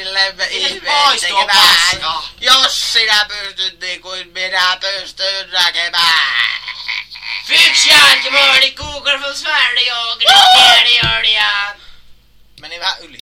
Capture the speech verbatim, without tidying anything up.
Karille ihmeen pois tuo paska. tekemään. Jos sinä pystyt niin kuin minä pystyn näkemään. Fiction, Google from Sverige och Meni vähän yli.